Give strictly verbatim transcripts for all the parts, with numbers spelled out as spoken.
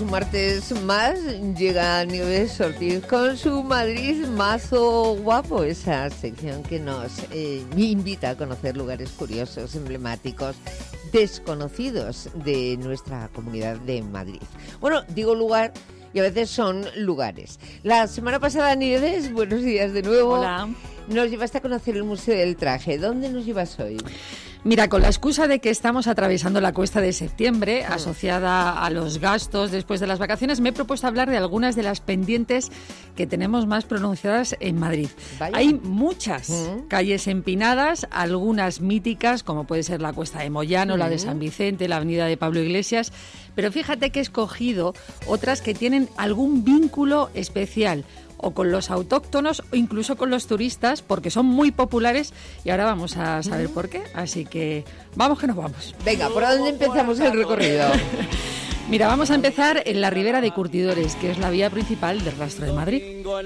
un martes más llega Nieves Ortiz con su Madrid mazo guapo, esa sección que nos eh, invita a conocer lugares curiosos, emblemáticos, desconocidos de nuestra comunidad de Madrid. Bueno, digo lugar y a veces son lugares. La semana pasada, Nieves, buenos días de nuevo. Hola. Nos llevaste a conocer el Museo del Traje. ¿Dónde nos llevas hoy? Mira, con la excusa de que estamos atravesando la cuesta de septiembre, mm. asociada a los gastos después de las vacaciones, me he propuesto hablar de algunas de las pendientes que tenemos más pronunciadas en Madrid. Vaya. Hay muchas mm. calles empinadas, algunas míticas, como puede ser la Cuesta de Moyano, mm. la de San Vicente, la avenida de Pablo Iglesias, pero fíjate que he escogido otras que tienen algún vínculo especial, o con los autóctonos o incluso con los turistas, porque son muy populares y ahora vamos a saber por qué. Así que vamos que nos vamos. Venga, ¿por dónde empezamos el recorrido? Mira, vamos a empezar en la Ribera de Curtidores, que es la vía principal del Rastro de Madrid.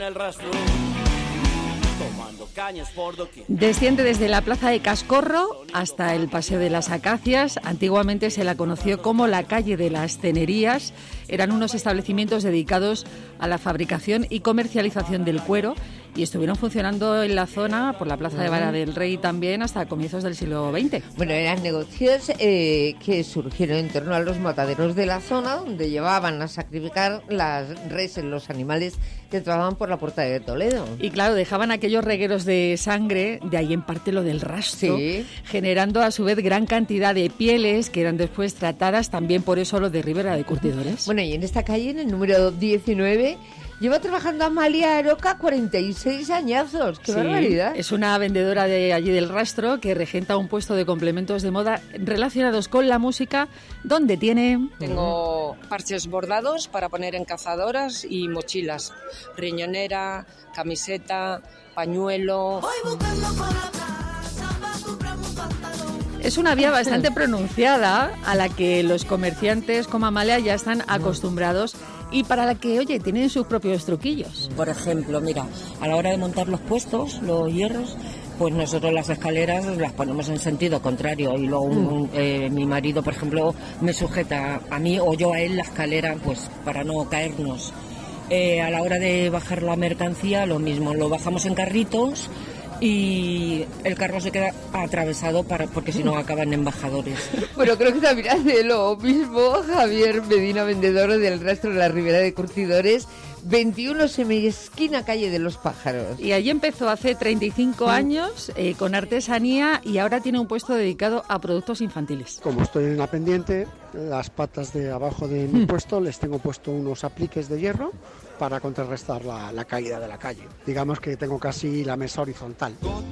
Desciende desde la Plaza de Cascorro hasta el Paseo de las Acacias. Antiguamente se la conoció como la calle de las Tenerías. Eran unos establecimientos dedicados a la fabricación y comercialización del cuero y estuvieron funcionando en la zona, por la Plaza de Vara del Rey también, hasta comienzos del siglo veinte. Bueno, eran negocios eh, que surgieron en torno a los mataderos de la zona, donde llevaban a sacrificar las reses, los animales que entraban por la Puerta de Toledo. Y claro, dejaban aquellos regueros de sangre, de ahí en parte lo del rastro, sí. generando a su vez gran cantidad de pieles que eran después tratadas, también por eso lo de Ribera de Curtidores. Bueno, y en esta calle, en el número diecinueve, lleva trabajando Amalia Aroca cuarenta y seis añazos. ¡Qué sí, barbaridad! Es una vendedora de allí del Rastro que regenta un puesto de complementos de moda relacionados con la música, donde tiene... Tengo parches bordados para poner en cazadoras y mochilas. Riñonera, camiseta, pañuelo... Es una vía bastante pronunciada a la que los comerciantes como Amalia ya están acostumbrados y para la que, oye, tienen sus propios truquillos. Por ejemplo, mira, a la hora de montar los puestos, los hierros, pues nosotros las escaleras las ponemos en sentido contrario y luego un, eh, mi marido, por ejemplo, me sujeta a mí o yo a él la escalera, pues para no caernos. Eh, a la hora de bajar la mercancía, lo mismo, lo bajamos en carritos y el carro se queda atravesado para porque si no acaban embajadores. Bueno, creo que también hace lo mismo Javier Medina, vendedor del Rastro de la Ribera de Curtidores, veintiuno semiesquina calle de los Pájaros. Y allí empezó hace treinta y cinco años eh, con artesanía y ahora tiene un puesto dedicado a productos infantiles. Como estoy en la pendiente, las patas de abajo de mi mm. puesto les tengo puesto unos apliques de hierro para contrarrestar la, la caída de la calle. Digamos que tengo casi la mesa horizontal.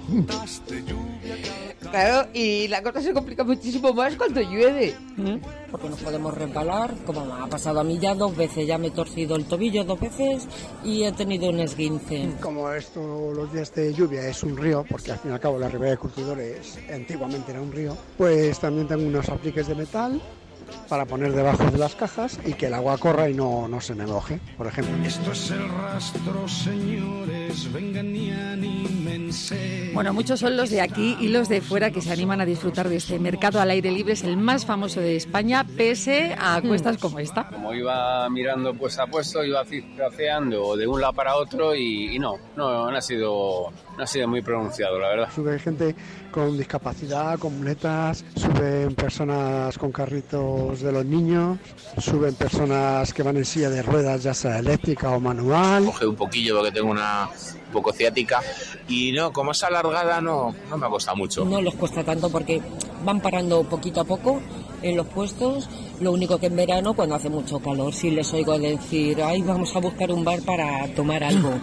Claro, y la cosa se complica muchísimo más cuando llueve. ¿Mm? Porque nos podemos resbalar, como me ha pasado a mí ya dos veces, ya me he torcido el tobillo dos veces y he tenido un esguince. Como esto, los días de lluvia es un río, porque al fin y al cabo la Ribera de Curtidores antiguamente era un río, pues también tengo unos apliques de metal para poner debajo de las cajas y que el agua corra y no, no se me moje, por ejemplo. Esto es el Rastro, señores, vengan y anímense. Bueno, muchos son los de aquí y los de fuera que se animan a disfrutar de este mercado al aire libre. Es el más famoso de España, pese a cuestas como esta. Como iba mirando pues a puesto, iba zigzagueando de un lado para otro y, y no, no, no ha sido... No ha sido muy pronunciado, la verdad. Sube gente con discapacidad, con muletas, suben personas con carritos de los niños, suben personas que van en silla de ruedas, ya sea eléctrica o manual. Coge un poquillo porque tengo una un poco ciática y no, como es alargada no, no me cuesta mucho. No les cuesta tanto porque van parando poquito a poco en los puestos. Lo único que en verano, cuando hace mucho calor, sí les oigo decir, ay, vamos a buscar un bar para tomar algo.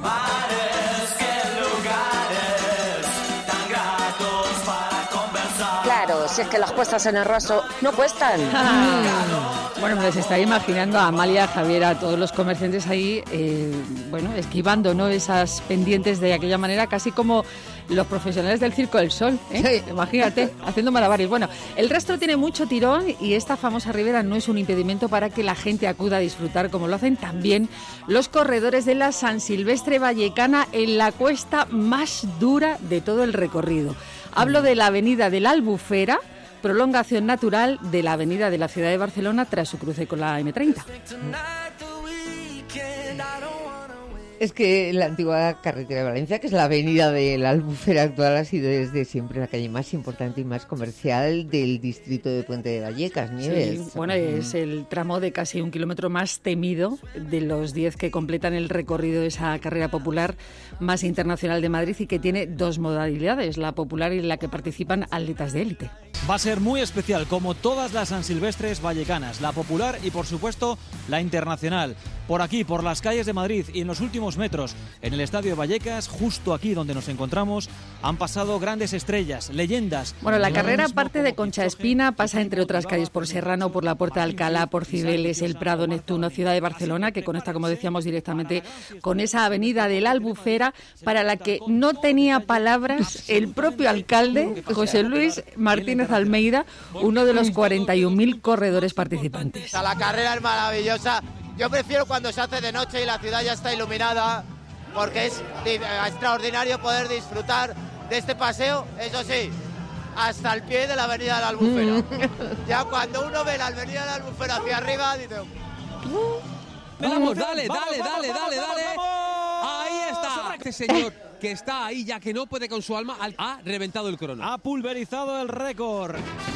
Claro, si es que las puestas en el Rastro no cuestan. Ah, bueno, me les está imaginando a Amalia, a Javier, a todos los comerciantes ahí, eh, bueno, esquivando, ¿no?, esas pendientes de aquella manera, casi como los profesionales del Circo del Sol, ¿eh? Sí. Imagínate, haciendo malabares. Bueno, el Rastro tiene mucho tirón y esta famosa ribera no es un impedimento para que la gente acuda a disfrutar, como lo hacen también los corredores de la San Silvestre Vallecana en la cuesta más dura de todo el recorrido. Hablo de la avenida de la Albufera, prolongación natural de la avenida de la ciudad de Barcelona tras su cruce con la eme treinta. Es que la antigua carretera de Valencia, que es la avenida de la Albufera actual, ha sido desde siempre la calle más importante y más comercial del distrito de Puente de Vallecas, Nieves. Sí, bueno, es el tramo de casi un kilómetro más temido de los diez que completan el recorrido de esa carrera popular más internacional de Madrid y que tiene dos modalidades, la popular y en la que participan atletas de élite. Va a ser muy especial, como todas las San Silvestres vallecanas, la popular y, por supuesto, la internacional. Por aquí, por las calles de Madrid y en los últimos metros, en el Estadio de Vallecas, justo aquí donde nos encontramos, han pasado grandes estrellas, leyendas. Bueno, la carrera parte de Concha Espina, pasa entre otras calles por Serrano, por la Puerta de Alcalá, por Cibeles, el Prado, Neptuno, Ciudad de Barcelona, que conecta, como decíamos, directamente con esa avenida de la Albufera, para la que no tenía palabras el propio alcalde, José Luis Martínez Almeida, uno de los cuarenta y un mil corredores participantes. La carrera es maravillosa. Yo prefiero cuando se hace de noche y la ciudad ya está iluminada, porque es extraordinario poder disfrutar de este paseo, eso sí, hasta el pie de la avenida de la Albufera. Ya cuando uno ve la avenida de la Albufera hacia arriba, dice... Vamos, dale, dale, dale, dale, dale. Ahí está. Este señor que está ahí, ya que no puede con su alma, ha reventado el crono. Ha pulverizado el récord.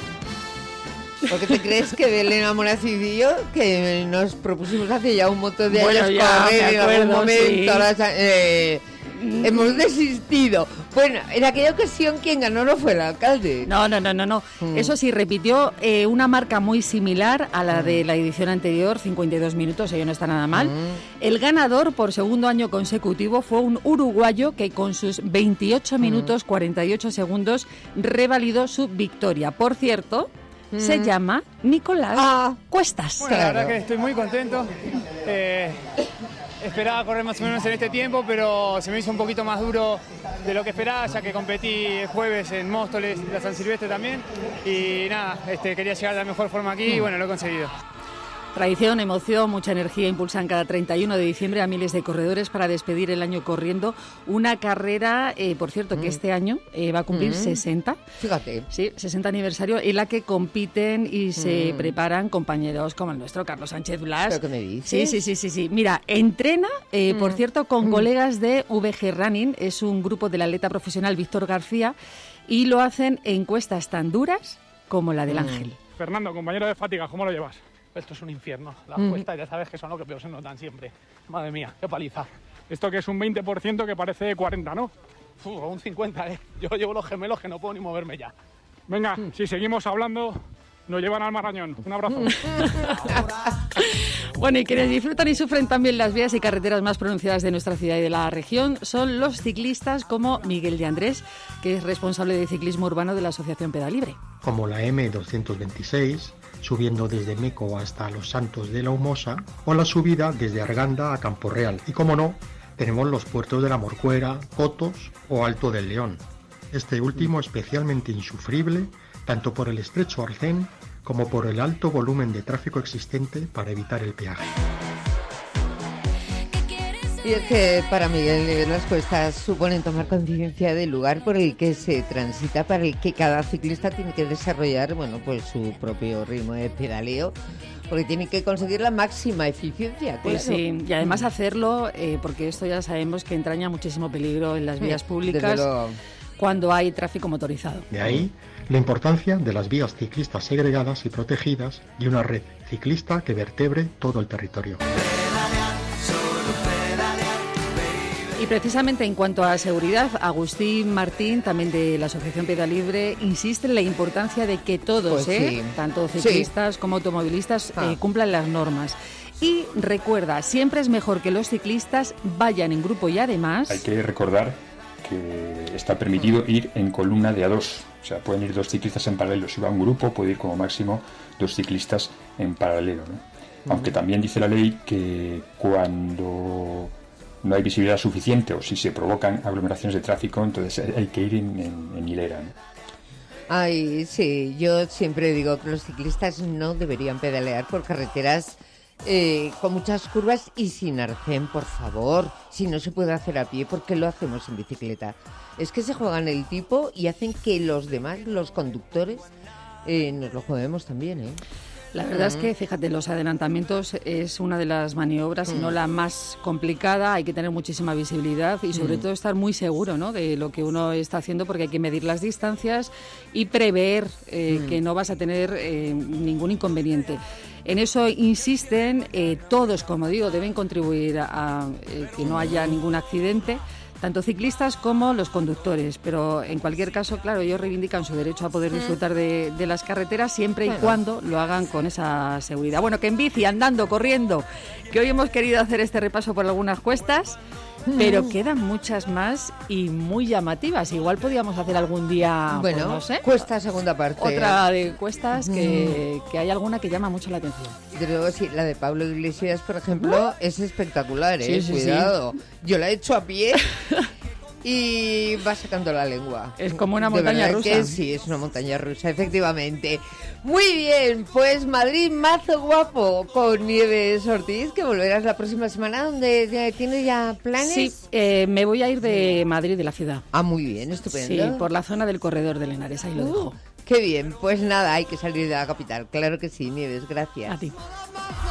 ¿Por qué te crees que Belén Amorazi y yo, que nos propusimos hace ya un montón de bueno, años ya, correr en acuerdo, algún momento, sí. ahora, eh, hemos desistido? Bueno, en aquella ocasión quien ganó no fue el alcalde. No, no, no, no, no. Mm. Eso sí, repitió eh, una marca muy similar a la de la edición anterior, cincuenta y dos minutos, ello no está nada mal. Mm. El ganador por segundo año consecutivo fue un uruguayo que con sus veintiocho minutos, mm. cuarenta y ocho segundos, revalidó su victoria. Por cierto... Se llama Nicolás ah, Cuestas. Bueno, la verdad que estoy muy contento. Eh, esperaba correr más o menos en este tiempo, pero se me hizo un poquito más duro de lo que esperaba, ya que competí el jueves en Móstoles, la San Silvestre también. Y nada, este, quería llegar de la mejor forma aquí y bueno, lo he conseguido. Tradición, emoción, mucha energía impulsan cada treinta y uno de diciembre a miles de corredores para despedir el año corriendo. Una carrera, eh, por cierto, mm. que este año eh, va a cumplir mm. sesenta. Fíjate. Sí, sesenta aniversario, en la que compiten y se mm. preparan compañeros como el nuestro Carlos Sánchez Blas. ¿Pero qué me dices? Sí, sí, sí, sí, sí. Mira, entrena, eh, mm. por cierto, con mm. colegas de V G Running. Es un grupo del atleta profesional Víctor García y lo hacen en cuestas tan duras como la del mm. Ángel. Fernando, compañero de fatiga, ¿cómo lo llevas? Esto es un infierno. Las mm. cuestas ya sabes que son lo que peor se notan siempre. Madre mía, qué paliza. Esto que es un veinte por ciento que parece cuarenta, ¿no? Uf, un cincuenta, ¿eh? Yo llevo los gemelos que no puedo ni moverme ya. Venga, mm. si seguimos hablando, nos llevan al Marañón. Un abrazo. Bueno, y quienes disfrutan y sufren también las vías y carreteras más pronunciadas de nuestra ciudad y de la región son los ciclistas como Miguel de Andrés, que es responsable de ciclismo urbano de la Asociación Pedalibre. Como la eme doscientos veintiséis, subiendo desde Meco hasta Los Santos de la Humosa, o la subida desde Arganda a Campo Real. Y como no, tenemos los puertos de la Morcuera, Cotos o Alto del León. Este último especialmente insufrible, tanto por el estrecho arcén como por el alto volumen de tráfico existente para evitar el peaje. Y es que para Miguel las cuestas suponen tomar conciencia del lugar por el que se transita, para el que cada ciclista tiene que desarrollar, bueno, pues su propio ritmo de pedaleo, porque tiene que conseguir la máxima eficiencia. Pues claro. Sí, y además hacerlo, eh, porque esto ya sabemos que entraña muchísimo peligro en las vías sí, públicas cuando hay tráfico motorizado. De ahí la importancia de las vías ciclistas segregadas y protegidas y una red ciclista que vertebre todo el territorio. Y precisamente en cuanto a seguridad, Agustín Martín, también de la Asociación Pedalibre, insiste en la importancia de que todos, pues ¿eh? sí. tanto ciclistas sí. como automovilistas, ah. eh, cumplan las normas. Y recuerda, siempre es mejor que los ciclistas vayan en grupo y además... Hay que recordar que está permitido ir en columna de a dos. O sea, pueden ir dos ciclistas en paralelo. Si va un grupo, puede ir como máximo dos ciclistas en paralelo, ¿no? Uh-huh. Aunque también dice la ley que cuando no hay visibilidad suficiente o si se provocan aglomeraciones de tráfico, entonces hay que ir en, en, en hilera, ¿no? Ay, sí, yo siempre digo que los ciclistas no deberían pedalear por carreteras eh, con muchas curvas y sin arcén, por favor. Si no se puede hacer a pie, ¿por qué lo hacemos en bicicleta? Es que se juegan el tipo y hacen que los demás, los conductores, eh, nos lo juguemos también, ¿eh? La verdad es que, fíjate, los adelantamientos es una de las maniobras, si no la más complicada. Hay que tener muchísima visibilidad y sobre todo estar muy seguro, ¿no?, de lo que uno está haciendo, porque hay que medir las distancias y prever eh, que no vas a tener eh, ningún inconveniente. En eso insisten, eh, todos, como digo, deben contribuir a, a eh, que no haya ningún accidente, tanto ciclistas como los conductores, pero en cualquier caso, claro, ellos reivindican su derecho a poder disfrutar de, de las carreteras siempre bueno. y cuando lo hagan con esa seguridad. Bueno, que en bici, andando, corriendo, que hoy hemos querido hacer este repaso por algunas cuestas, pero quedan muchas más y muy llamativas. Igual podíamos hacer algún día, bueno, pues no sé, cuesta segunda parte. Otra de cuestas que, que hay alguna que llama mucho la atención. Desde luego, sí, la de Pablo Iglesias, por ejemplo, es espectacular, ¿eh? Sí, sí, Cuidado. Sí. Yo la he hecho a pie y va sacando la lengua. Es como una montaña rusa. Que sí, es una montaña rusa, efectivamente. Muy bien, pues Madrid mazo guapo con Nieves Ortiz, que volverás la próxima semana, donde tienes ya planes. Sí, eh, me voy a ir de Madrid, de la ciudad. Ah, muy bien, estupendo. Sí, por la zona del Corredor de Henares, ahí lo uh, dejo. Qué bien, pues nada, hay que salir de la capital. Claro que sí, Nieves, gracias. A ti.